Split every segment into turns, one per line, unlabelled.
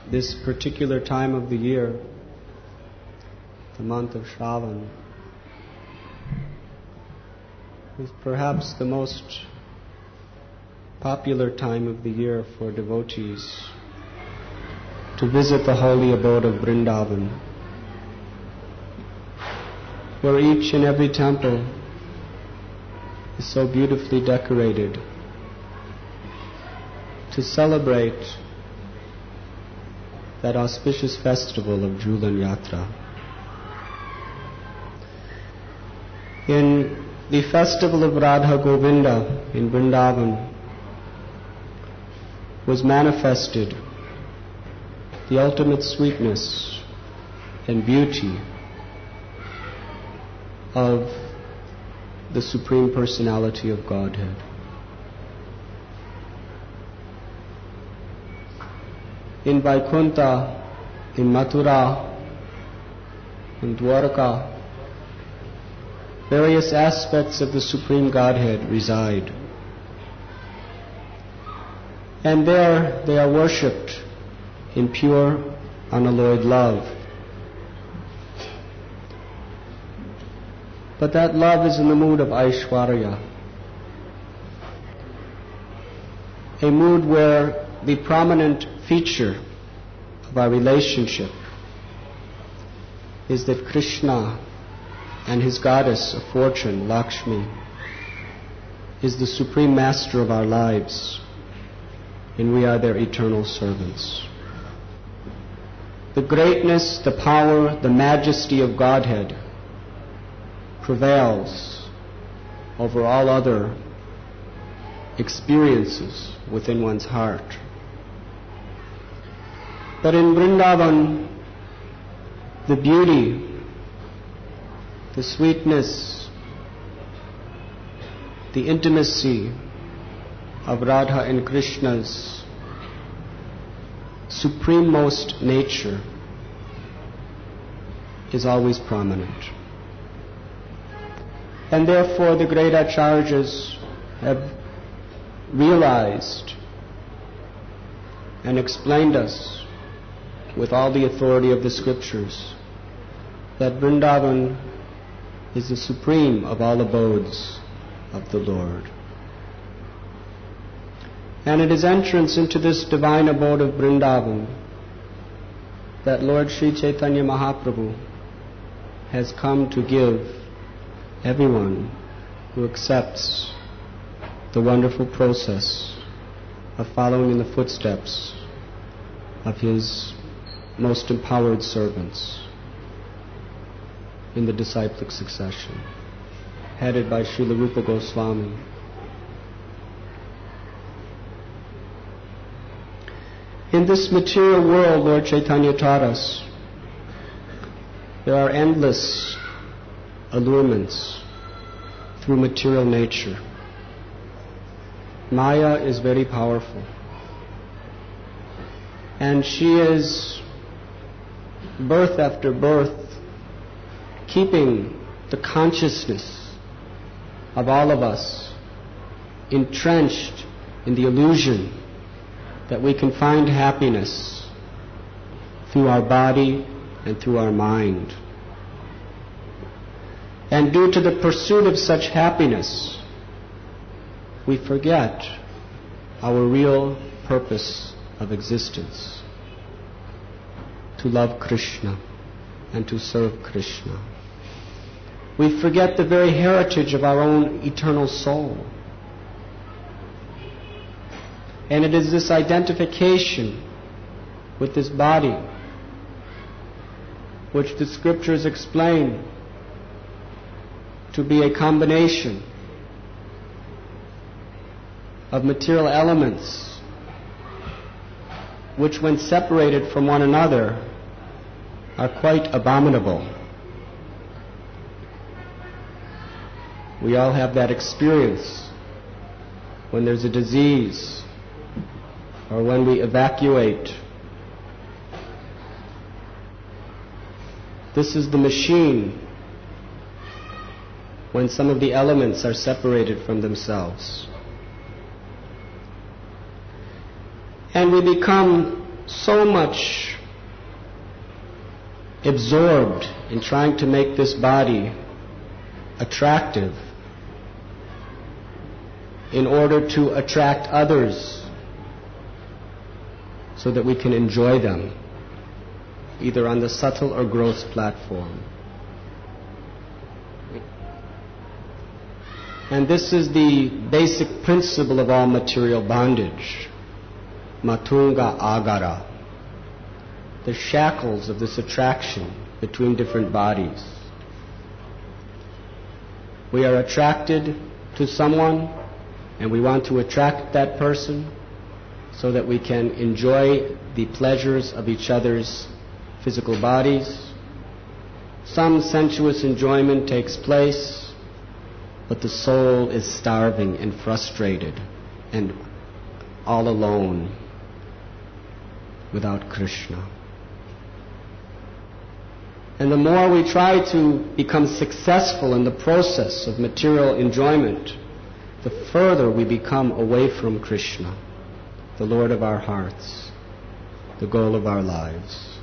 this particular time of the year, the month of Shravan, is perhaps the most popular time of the year for devotees to visit the holy abode of Vrindavan, where each and every temple is so beautifully decorated to celebrate that auspicious festival of Jhulan Yatra. In the festival of Radha Govinda in Vrindavan was manifested the ultimate sweetness and beauty of the Supreme Personality of Godhead. In Vaikuntha, in Mathura, in Dwarka, various aspects of the Supreme Godhead reside. And there they are worshipped in pure, unalloyed love. But that love is in the mood of Aishwarya, a mood where the prominent feature of our relationship is that Krishna and his goddess of fortune, Lakshmi, is the supreme master of our lives, and we are their eternal servants. The greatness, the power, the majesty of Godhead prevails over all other experiences within one's heart. But in Vrindavan, the beauty, the sweetness, the intimacy of Radha and Krishna's suprememost nature is always prominent. And therefore the great Acharyas have realized and explained us with all the authority of the scriptures that Vrindavan is the supreme of all abodes of the Lord. And it is entrance into this divine abode of Vrindavan that Lord Sri Chaitanya Mahaprabhu has come to give everyone who accepts the wonderful process of following in the footsteps of his most empowered servants in the disciplic succession, headed by Srila Rupa Goswami. In this material world, Lord Chaitanya taught us, there are endless allurements through material nature. Maya is very powerful, and she is birth after birth keeping the consciousness of all of us entrenched in the illusion that we can find happiness through our body and through our mind. And due to the pursuit of such happiness, we forget our real purpose of existence, to love Krishna and to serve Krishna. We forget the very heritage of our own eternal soul. And it is this identification with this body which the scriptures explain to be a combination of material elements which, when separated from one another, are quite abominable. We all have that experience when there's a disease or when we evacuate. This is the machine when some of the elements are separated from themselves. And we become so much absorbed in trying to make this body attractive in order to attract others so that we can enjoy them, either on the subtle or gross platform. And this is the basic principle of all material bondage, matunga agara, the shackles of this attraction between different bodies. We are attracted to someone, and we want to attract that person so that we can enjoy the pleasures of each other's physical bodies. Some sensuous enjoyment takes place, but the soul is starving and frustrated and all alone without Krishna. And the more we try to become successful in the process of material enjoyment, the further we become away from Krishna, the Lord of our hearts, the goal of our lives.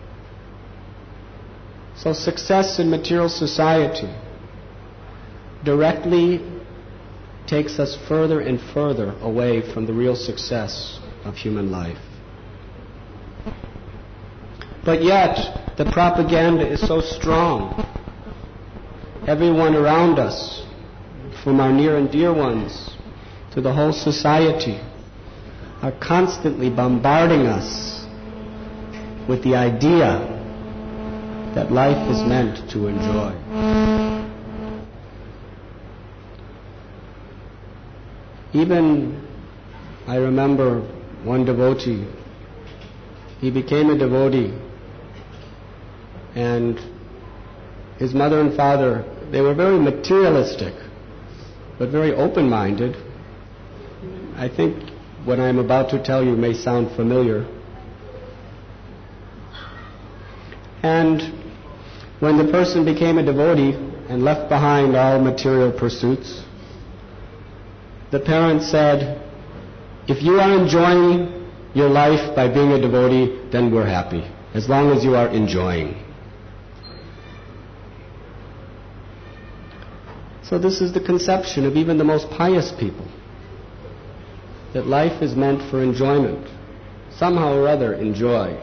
So success in material society directly takes us further and further away from the real success of human life. But yet, the propaganda is so strong. Everyone around us, from our near and dear ones to the whole society, are constantly bombarding us with the idea that life is meant to enjoy. Even, I remember one devotee, he became a devotee, and his mother and father, they were very materialistic, but very open-minded. I think what I'm about to tell you may sound familiar. And when the person became a devotee and left behind all material pursuits, the parents said, if you are enjoying your life by being a devotee, then we're happy, as long as you are enjoying. So this is the conception of even the most pious people, that life is meant for enjoyment, somehow or other enjoy.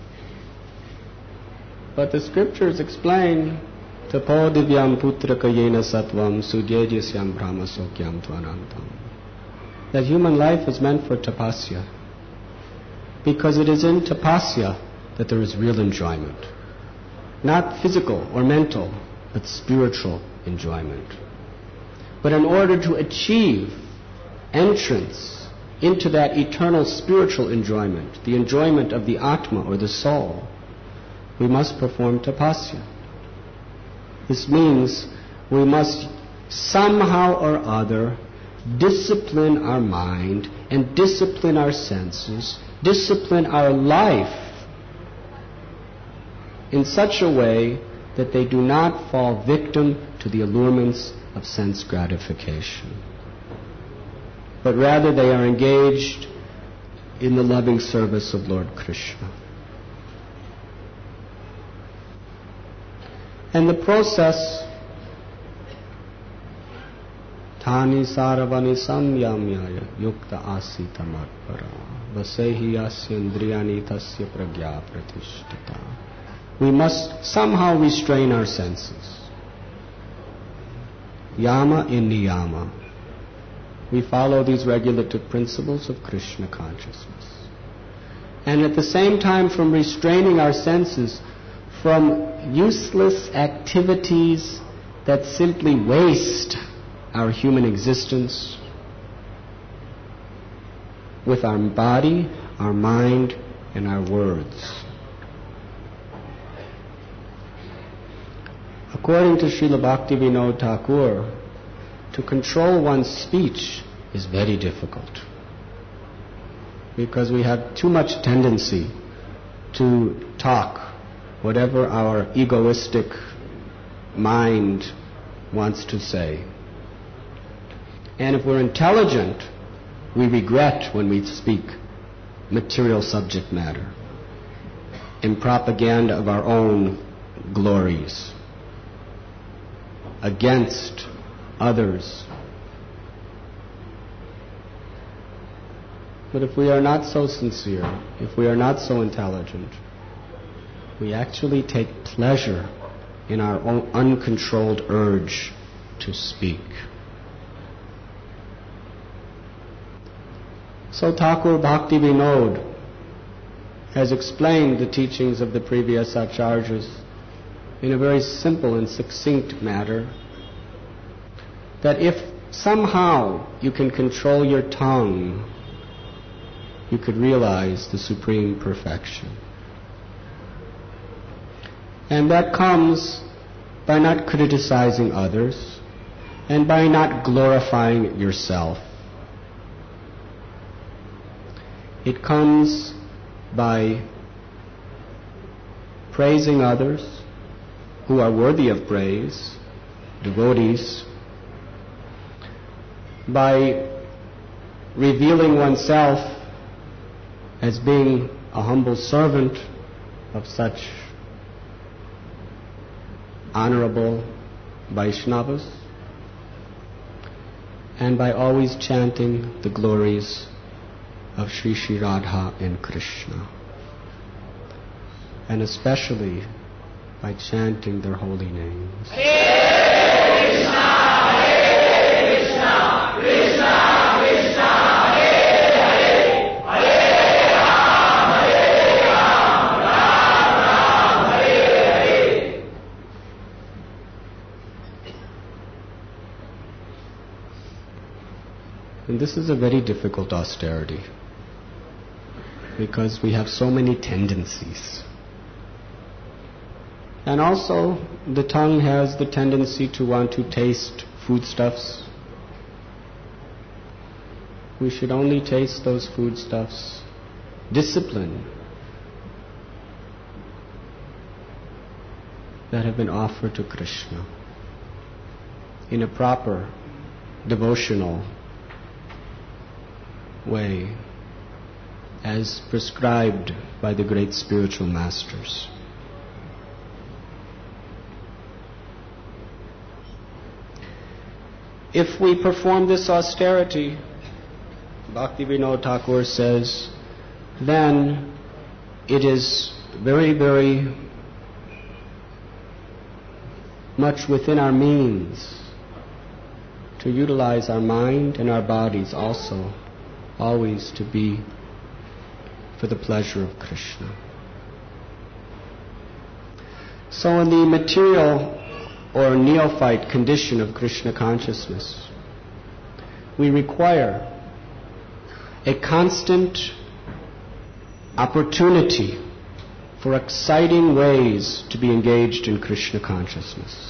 But the scriptures explain, tapo divyam putraka yena sattvam sudyejisyam brahmasokyam tvanantam, that human life is meant for tapasya, because it is in tapasya that there is real enjoyment. Not physical or mental, but spiritual enjoyment. But in order to achieve entrance into that eternal spiritual enjoyment, the enjoyment of the Atma or the soul, we must perform tapasya. This means we must somehow or other discipline our mind and discipline our senses, discipline our life in such a way that they do not fall victim to the allurements of sense gratification, but rather they are engaged in the loving service of Lord Krishna. And the process, Thani saravani samyamyaya yukta asita matpara vasehi asya indriyani tasya pragya pratishtita. We must somehow restrain our senses. Yama in niyama. We follow these regulative principles of Krishna consciousness. And at the same time, from restraining our senses from useless activities that simply waste our human existence with our body, our mind, and our words. According to Srila Bhaktivinoda Thakur, to control one's speech is very difficult, because we have too much tendency to talk whatever our egoistic mind wants to say. And if we're intelligent, we regret when we speak material subject matter, in propaganda of our own glories, against others. But if we are not so sincere, if we are not so intelligent, we actually take pleasure in our own uncontrolled urge to speak. So Thakur Bhakti Vinod has explained the teachings of the previous acharyas in a very simple and succinct manner, that if somehow you can control your tongue, you could realize the supreme perfection. And that comes by not criticizing others and by not glorifying yourself. It comes by praising others who are worthy of praise, devotees, by revealing oneself as being a humble servant of such honorable Vaishnavas, and by always chanting the glories of Sri Sri Radha and Krishna, and especially by chanting their holy names. Hare Krishna, Hare Krishna, Krishna Krishna, Hare Hare, Hare Ram, Ram Ram, Hare Hare. And this is a very difficult austerity, because we have so many tendencies. And also, the tongue has the tendency to want to taste foodstuffs. We should only taste those foodstuffs, discipline, that have been offered to Krishna in a proper, devotional way, as prescribed by the great spiritual masters. If we perform this austerity, Bhaktivinoda Thakur says, then it is very, very much within our means to utilize our mind and our bodies also, always to be for the pleasure of Krishna. So in the material or neophyte condition of Krishna consciousness, we require a constant opportunity for exciting ways to be engaged in Krishna consciousness.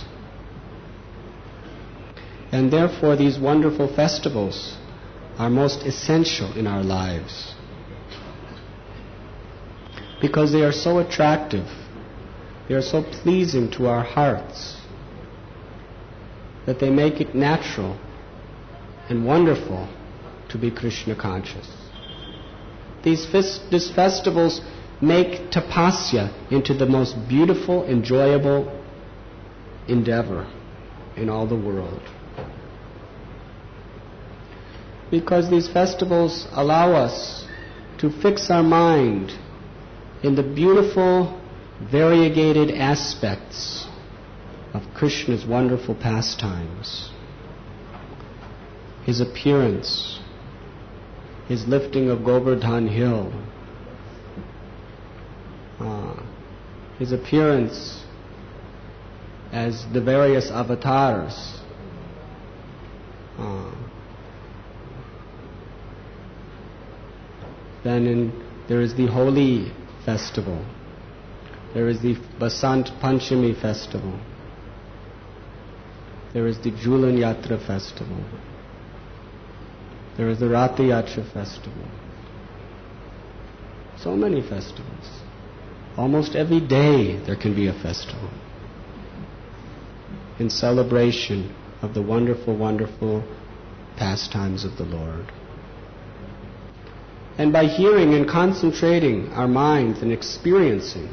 And therefore these wonderful festivals are most essential in our lives, because they are so attractive, they are so pleasing to our hearts, that they make it natural and wonderful to be Krishna conscious. These festivals make tapasya into the most beautiful, enjoyable endeavor in all the world. Because these festivals allow us to fix our mind in the beautiful, variegated aspects of Krishna's wonderful pastimes. His appearance, his lifting of Govardhan Hill, his appearance as the various avatars, then there is the Holi festival, there is the Basant Panchami festival, there is the Julan Yatra festival, there is the Ratha Yatra festival. So many festivals. Almost every day there can be a festival in celebration of the wonderful, wonderful pastimes of the Lord. And by hearing and concentrating our minds and experiencing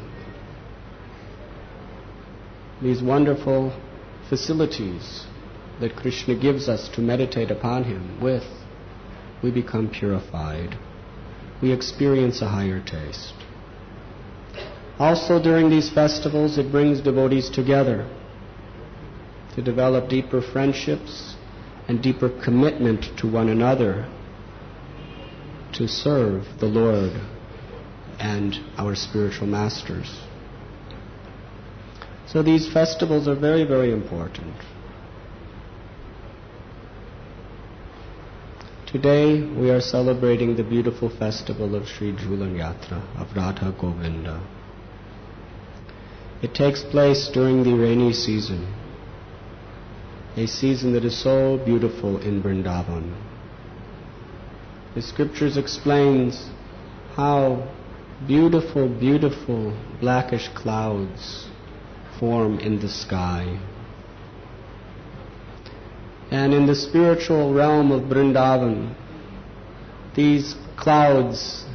these wonderful facilities that Krishna gives us to meditate upon Him with, we become purified. We experience a higher taste. Also during these festivals, it brings devotees together to develop deeper friendships and deeper commitment to one another to serve the Lord and our spiritual masters. So these festivals are very, very important. Today we are celebrating the beautiful festival of Sri Jhulan Yatra of Radha Govinda. It takes place during the rainy season, a season that is so beautiful in Vrindavan. The scriptures explains how beautiful, beautiful blackish clouds form in the sky. And in the spiritual realm of Vrindavan, these clouds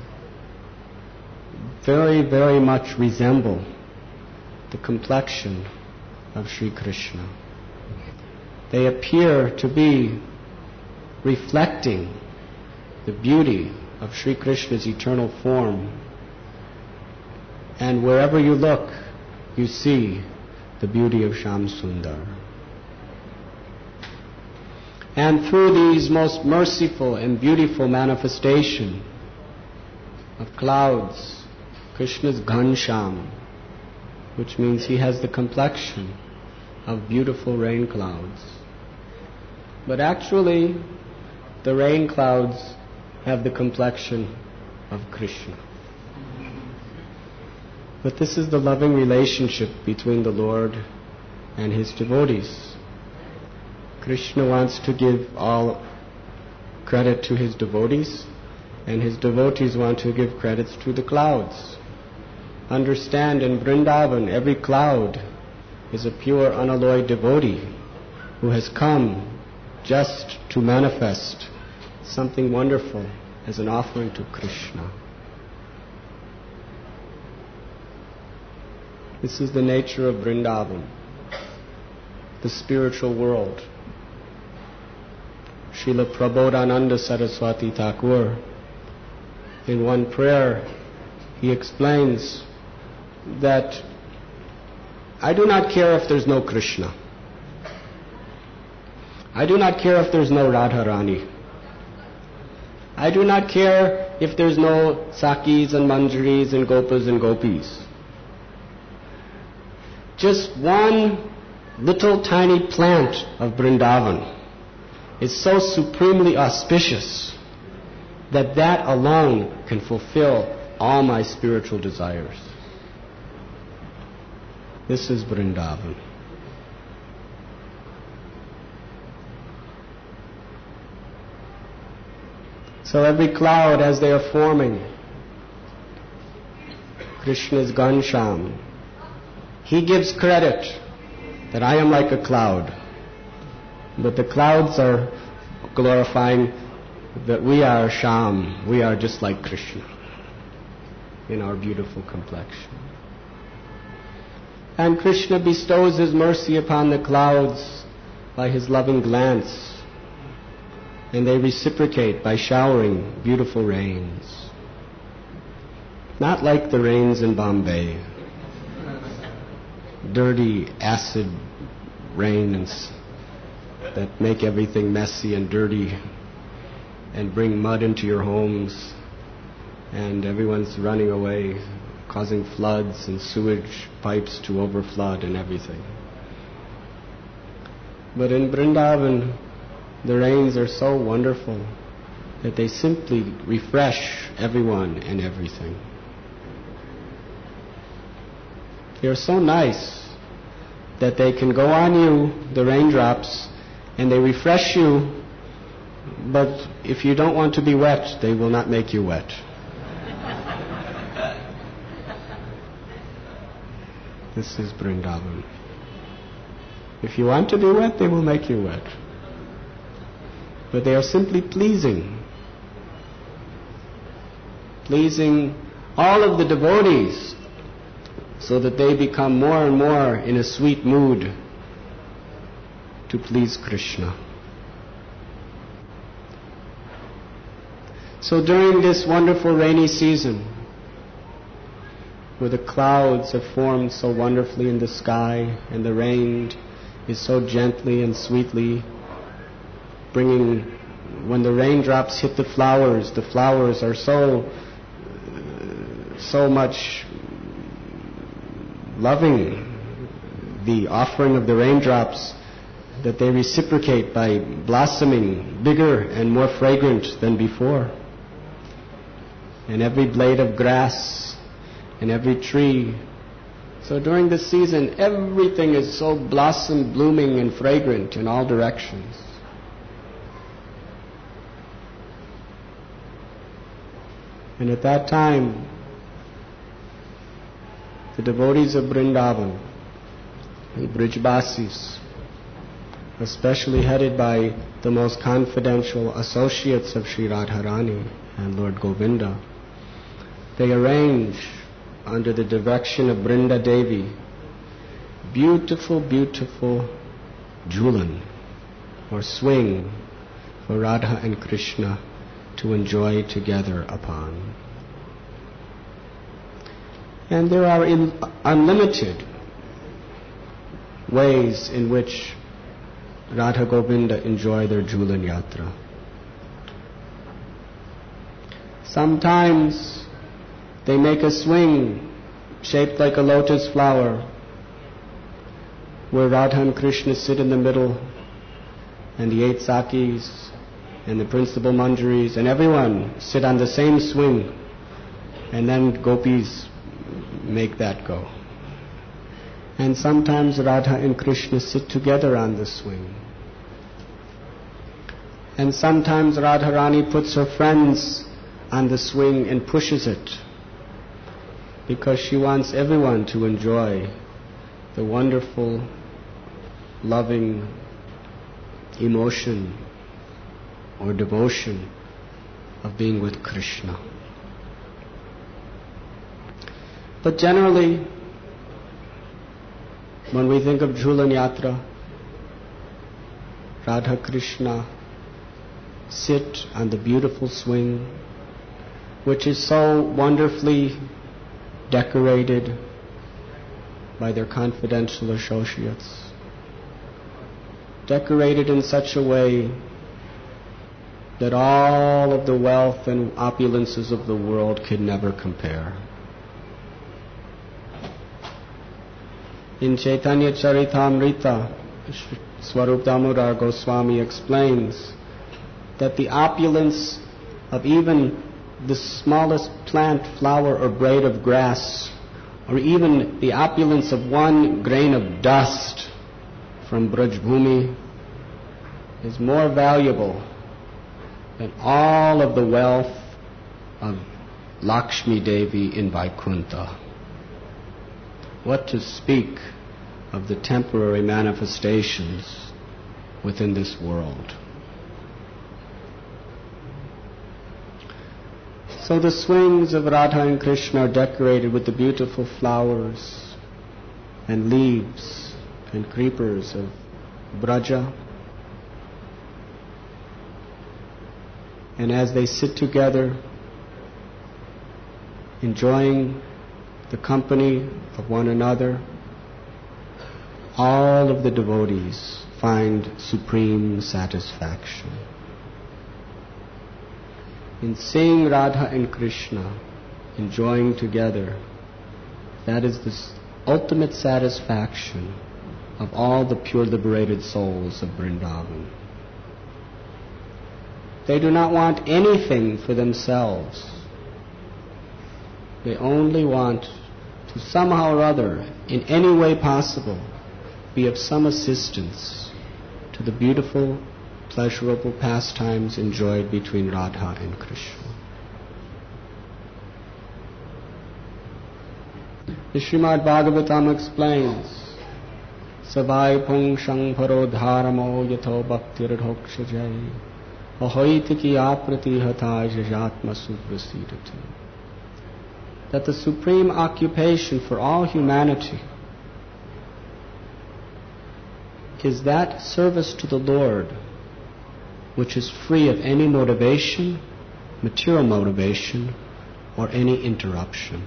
very, very much resemble the complexion of Sri Krishna. They appear to be reflecting the beauty of Sri Krishna's eternal form. And wherever you look, you see the beauty of Shyam Sundar. And through these most merciful and beautiful manifestation of clouds, Krishna's Ghansham, which means he has the complexion of beautiful rain clouds. But actually, the rain clouds have the complexion of Krishna. But this is the loving relationship between the Lord and His devotees. Krishna wants to give all credit to His devotees, and His devotees want to give credits to the clouds. Understand, in Vrindavan, every cloud is a pure, unalloyed devotee who has come just to manifest something wonderful as an offering to Krishna. This is the nature of Vrindavan, the spiritual world. Srila Prabodhananda Saraswati Thakur, in one prayer, he explains that I do not care if there's no Krishna. I do not care if there's no Radharani. I do not care if there's no Sakis and Manjaris and Gopas and Gopis. Just one little tiny plant of Vrindavan is so supremely auspicious that that alone can fulfill all my spiritual desires. This is Vrindavan. So every cloud, as they are forming, Krishna's Ghansham, he gives credit that I am like a cloud. But the clouds are glorifying that we are Shyam, we are just like Krishna in our beautiful complexion. And Krishna bestows His mercy upon the clouds by His loving glance, and they reciprocate by showering beautiful rains. Not like the rains in Bombay, dirty acid rains that make everything messy and dirty and bring mud into your homes, and everyone's running away, causing floods and sewage pipes to overflood and everything. But in Vrindavan, the rains are so wonderful that they simply refresh everyone and everything. They are so nice that they can go on you, the raindrops, and they refresh you, but if you don't want to be wet, they will not make you wet. This is Vrindavan. If you want to be wet, they will make you wet. But they are simply pleasing. pleasing all of the devotees so that they become more and more in a sweet mood to please Krishna. So during this wonderful rainy season, where the clouds have formed so wonderfully in the sky and the rain is so gently and sweetly bringing, when the raindrops hit the flowers are so much loving the offering of the raindrops that they reciprocate by blossoming bigger and more fragrant than before. And every blade of grass and every tree. So during this season, everything is so blossom, blooming and fragrant in all directions. And at that time, the devotees of Vrindavan, the Brijbasis, especially headed by the most confidential associates of Sri Radharani and Lord Govinda, they arrange, under the direction of Brinda Devi, beautiful, beautiful jhulan, or swing, for Radha and Krishna to enjoy together upon. And there are unlimited ways in which Radha Govinda enjoy their jhulan yatra. Sometimes they make a swing shaped like a lotus flower, where Radha and Krishna sit in the middle, and the 8 Sakis and the principal manjaris and everyone sit on the same swing, and then gopis make that go. And sometimes Radha and Krishna sit together on the swing. And sometimes Radharani puts her friends on the swing and pushes it, because she wants everyone to enjoy the wonderful, loving emotion or devotion of being with Krishna. But generally, when we think of Jhulan Yatra, Radha Krishna sit on the beautiful swing, which is so wonderfully decorated by their confidential associates, decorated in such a way that all of the wealth and opulences of the world could never compare. In Chaitanya Charitamrita, Swarup Damodar Goswami explains that the opulence of even the smallest plant, flower, or blade of grass, or even the opulence of one grain of dust from Braj Bhumi, is more valuable than all of the wealth of Lakshmi Devi in Vaikuntha. What to speak of the temporary manifestations within this world. So the swings of Radha and Krishna are decorated with the beautiful flowers and leaves and creepers of Braja. And as they sit together, enjoying the company of one another, all of the devotees find supreme satisfaction in seeing Radha and Krishna enjoying together. That is the ultimate satisfaction of all the pure liberated souls of Vrindavan. They do not want anything for themselves. They only want to somehow or other, in any way possible, be of some assistance to the beautiful, pleasurable pastimes enjoyed between Radha and Krishna. The Srimad Bhagavatam explains, Savai pung shang paro dharamo yatho bhaktir dhoksha jai ahoiti ki aprati hata jajatma suprasidati. that the supreme occupation for all humanity is that service to the Lord which is free of any motivation, material motivation, or any interruption.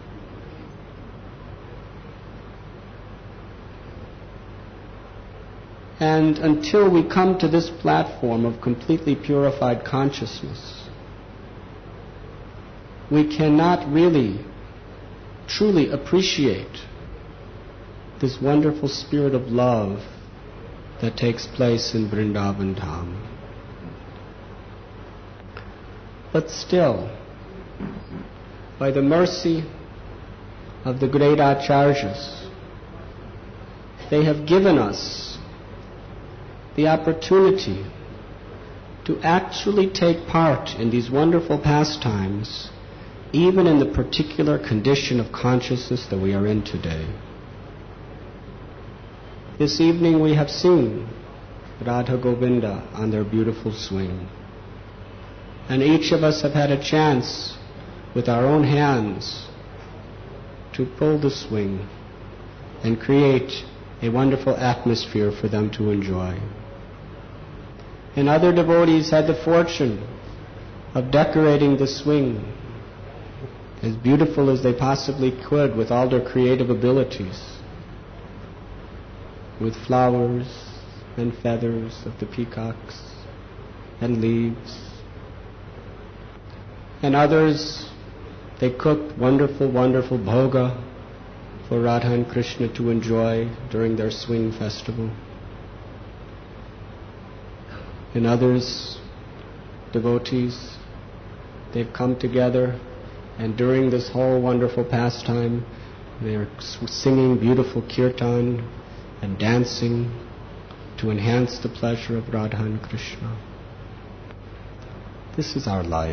And until we come to this platform of completely purified consciousness, we cannot really, truly appreciate this wonderful spirit of love that takes place in Vrindavan Dham. But still, by the mercy of the great Acharyas, they have given us the opportunity to actually take part in these wonderful pastimes, even in the particular condition of consciousness that we are in today. This evening we have seen Radha Govinda on their beautiful swing. And each of us have had a chance with our own hands to pull the swing and create a wonderful atmosphere for them to enjoy. And other devotees had the fortune of decorating the swing as beautiful as they possibly could with all their creative abilities, with flowers and feathers of the peacocks and leaves. And others, they cooked wonderful, wonderful bhoga for Radha and Krishna to enjoy during their swing festival. And others, devotees, they've come together, and during this whole wonderful pastime, they're singing beautiful kirtan and dancing to enhance the pleasure of Radha and Krishna. This is our life.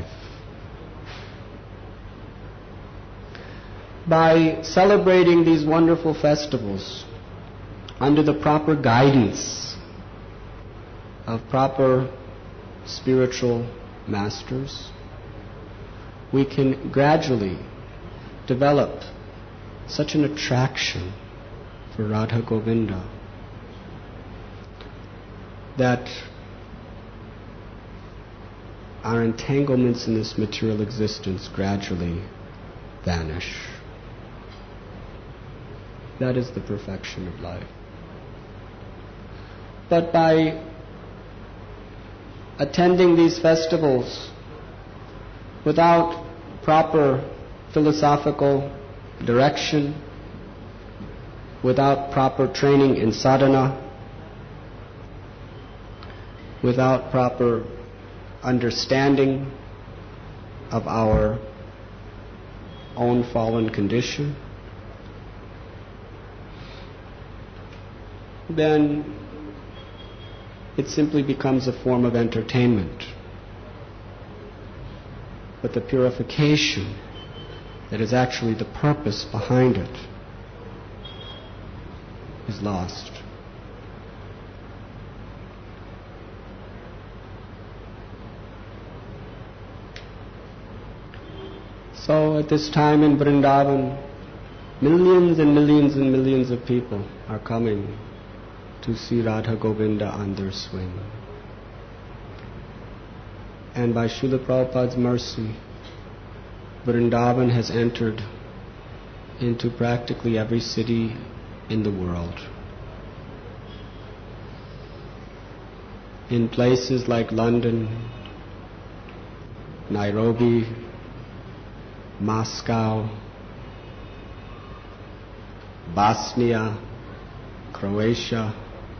By celebrating these wonderful festivals under the proper guidance of proper spiritual masters, we can gradually develop such an attraction for Radha Govinda that our entanglements in this material existence gradually vanish. That is the perfection of life. But by attending these festivals without proper philosophical direction, without proper training in sadhana, without proper understanding of our own fallen condition, then it simply becomes a form of entertainment. But the purification that is actually the purpose behind it is lost. So at this time in Vrindavan, millions and millions and millions of people are coming to see Radha Govinda on their swing. And by Srila Prabhupada's mercy, Vrindavan has entered into practically every city in the world. In places like London, Nairobi, Moscow, Bosnia, Croatia.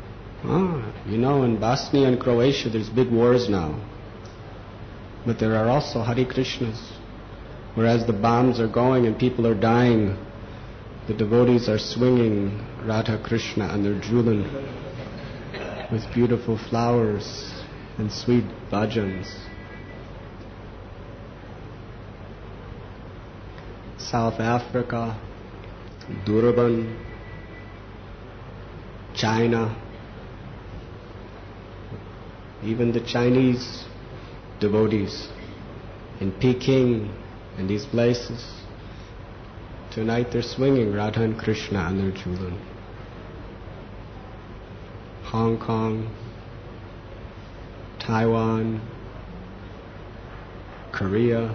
In Bosnia and Croatia there's big wars now. But there are also Hare Krishnas. Whereas the bombs are going and people are dying, the devotees are swinging Radha Krishna and they're drooling with beautiful flowers and sweet bhajans. South Africa, Durban, China, even the Chinese devotees in Peking and these places, Tonight they're swinging Radha and Krishna on their Julan. Hong Kong, Taiwan, Korea,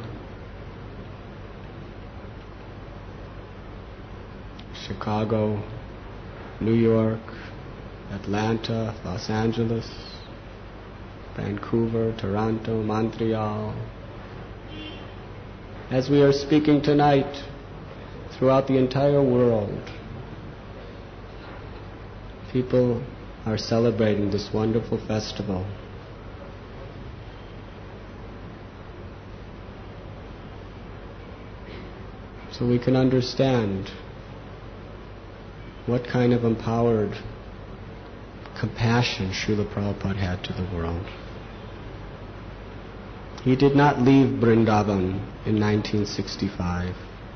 Chicago, New York, Atlanta, Los Angeles, Vancouver, Toronto, Montreal. As we are speaking tonight, throughout the entire world, people are celebrating this wonderful festival. So we can understand what kind of empowered compassion Srila Prabhupada had to the world. He did not leave Vrindavan in 1965,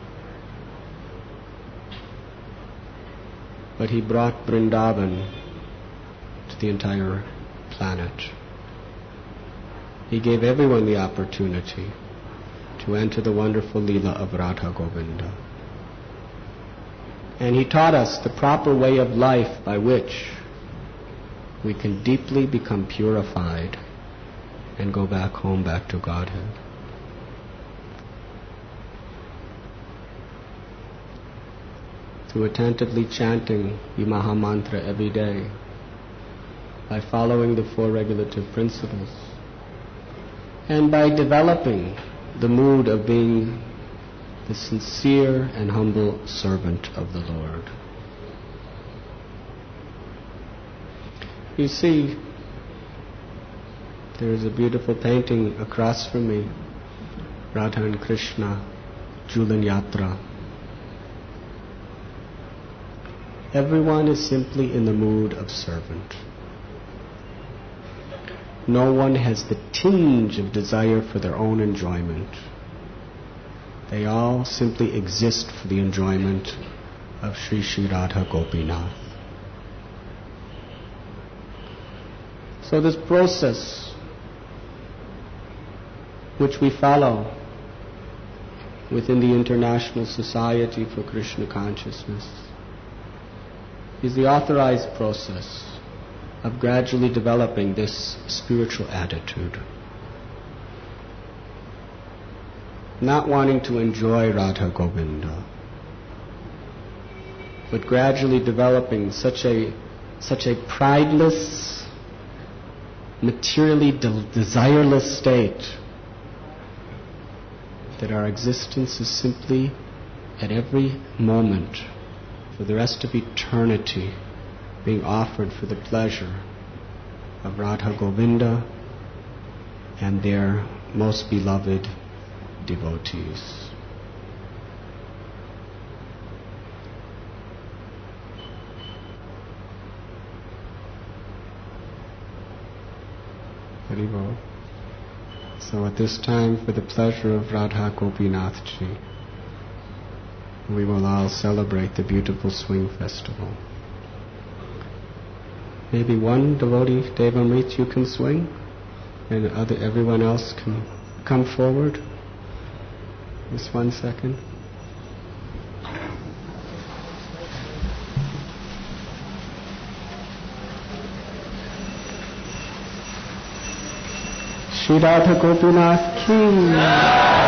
but he brought Vrindavan to the entire planet. He gave everyone the opportunity to enter the wonderful Leela of Radha Govinda. And he taught us the proper way of life by which we can deeply become purified and go back home, back to Godhead. Through attentively chanting the Maha Mantra every day, by following the four regulative principles, and by developing the mood of being the sincere and humble servant of the Lord. You see, there is a beautiful painting across from me, Radha and Krishna, Julan Yatra. Everyone is simply in the mood of servant. No one has the tinge of desire for their own enjoyment. They all simply exist for the enjoyment of Sri Sri Radha Gopinath. So this process which we follow within the International Society for Krishna Consciousness is the authorized process of gradually developing this spiritual attitude. Not wanting to enjoy Radha Govinda, but gradually developing such a prideless, materially desireless state that our existence is simply at every moment, for the rest of eternity, being offered for the pleasure of Radha Govinda and their most beloved devotees. Haribol. So at this time, for the pleasure of Radha Gopinath Ji, we will all celebrate the beautiful swing festival. Maybe one devotee, Devamrit, you can swing, and everyone else can come forward. Just 1 second. Shri Radha Gopinath Ki